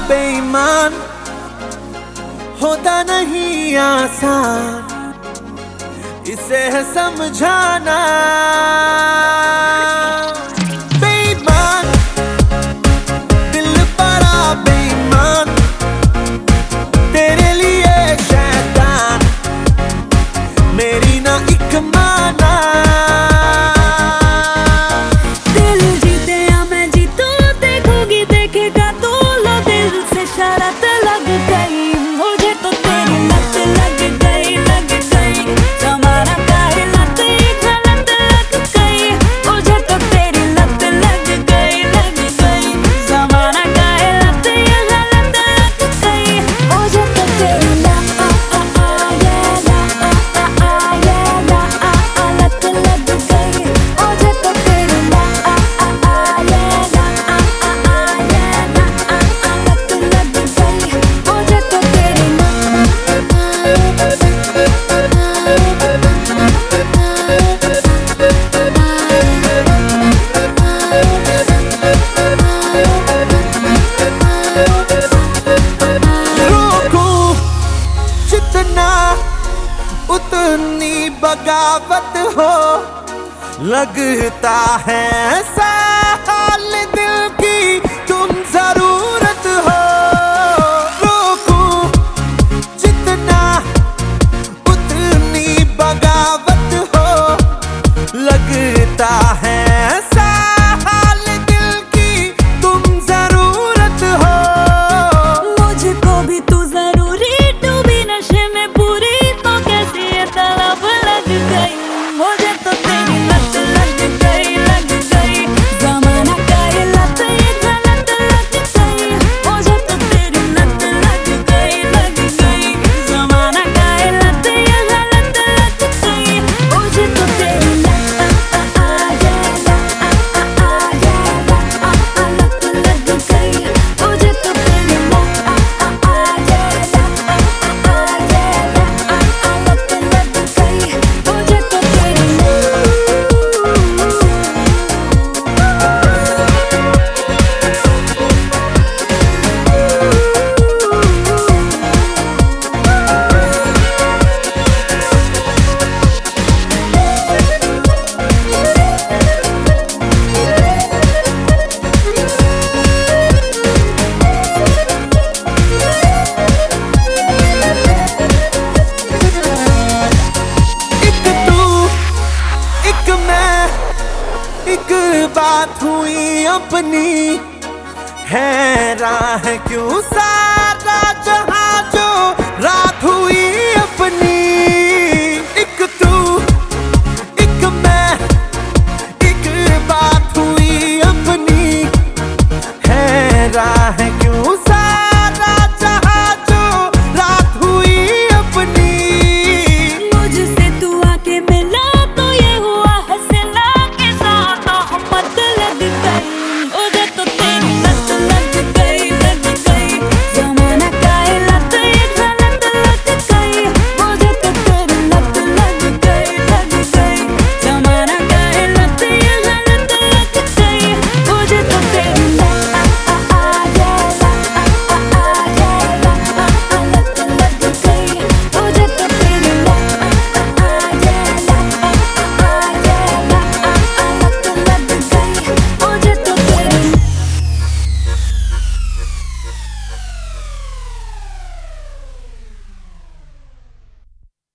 बेईमान होता नहीं आसान, इसे है समझाना। बेईमान दिल बड़ा बेईमान, तेरे लिए शैतान मेरी ना एक माना। दिल जीते या मैं जीतूं, देखोगी देखेगा तू, लो दिल से शरारत लग गई मुझे तो तेरी लत लग गई, लग गई। जमाना काहे लत ये गलत लग गई मुझे तो तेरी लत लग गई, लग गई। जमाना काहे लत ये गलत लग गई मुझे तो तेरी लत लग गई मुझे तो तेरी रोकूं जितना उतनी बगावत हो, लगता है ऐसा हाल दिल की तुम जरूरत हो। रोकूं जितना उतनी बगावत हो, लगता है ऐसा हाल दिल की तुम जरूरत हो। मुझको भी तू जरूरी, डूबी नशे में पूरी, तो कैसी ये तलब लग गई मुझे तो तेरी लत लग गई, लग गई। जमाना का ये लत ये गलत लग गई मुझे तो तेरी लत लग गई, लग गई। जमाना का ये लत ये गलत लग गई मुझे तो तेरी लत लग गई मुझे तो तेरी एक बात हुई अपनी, हैरान है क्यों सारा जहां जो रात हुई अपनी। एक तू एक मैं, एक बात हुई अपनी, हैरान है